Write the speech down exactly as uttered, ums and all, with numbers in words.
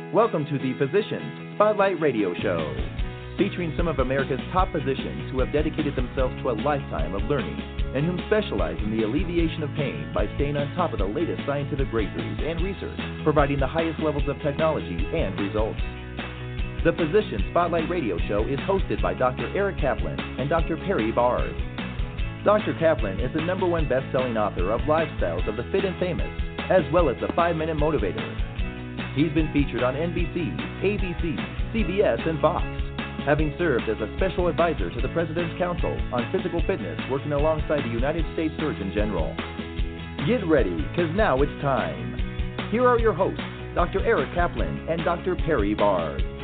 Welcome to the Physicians Spotlight Radio Show, featuring some of America's top physicians who have dedicated themselves to a lifetime of learning and whom specialize in the alleviation of pain by staying on top of the latest scientific breakthroughs and research, providing the highest levels of technology and results. The Physicians Spotlight Radio Show is hosted by Doctor Eric Kaplan and Doctor Perry Bard. Doctor Kaplan is the number one best-selling author of Lifestyles of the Fit and Famous, as well as the five-Minute Motivator. He's been featured on N B C, A B C, C B S, and Fox, having served as a special advisor to the President's Council on Physical Fitness, working alongside the United States Surgeon General. Get ready, because now it's time. Here are your hosts, Doctor Eric Kaplan and Doctor Perry Bard.